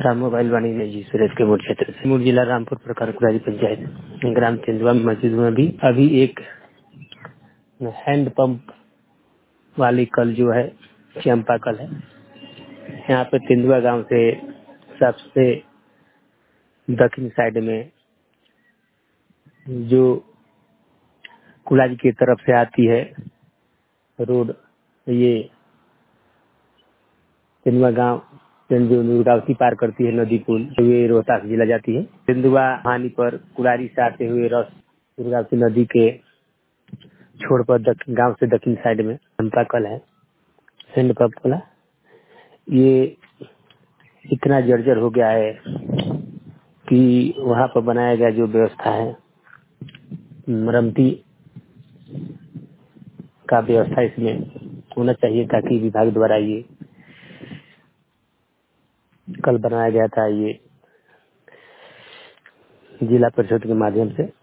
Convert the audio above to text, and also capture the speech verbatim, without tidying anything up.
Ram mobile वाणी में जी सूरज के मोड़ क्षेत्र से मुड़ जिला रामपुर प्रखंड कुरारी पंचायत ग्राम तेंदुआ मस्जिद में भी अभी एक हैंड पंप वाली कल जो है चंपा कल है। यहाँ पे तेंदुआ गांव से सबसे दक्षिण साइड में जो कुलाजी की तरफ से आती है रोड, ये तेंदुआ गांव दुर्गावती पार करती है नदी पुल, ये रोहतास जिला जाती है। तेंदुआ हानि पर कुलारी से आते हुए रस दुर्गावती नदी के छोड़ पर गांव से दक्षिण साइड में चंपा कल है हैंड पंप वाला। ये इतना जर्जर हो गया है कि वहाँ पर बनाया गया जो व्यवस्था है मरम्मती का व्यवस्था इसमें होना चाहिए, ताकि विभाग द्वारा ये कल बनाया गया था, ये जिला परिषद के माध्यम से।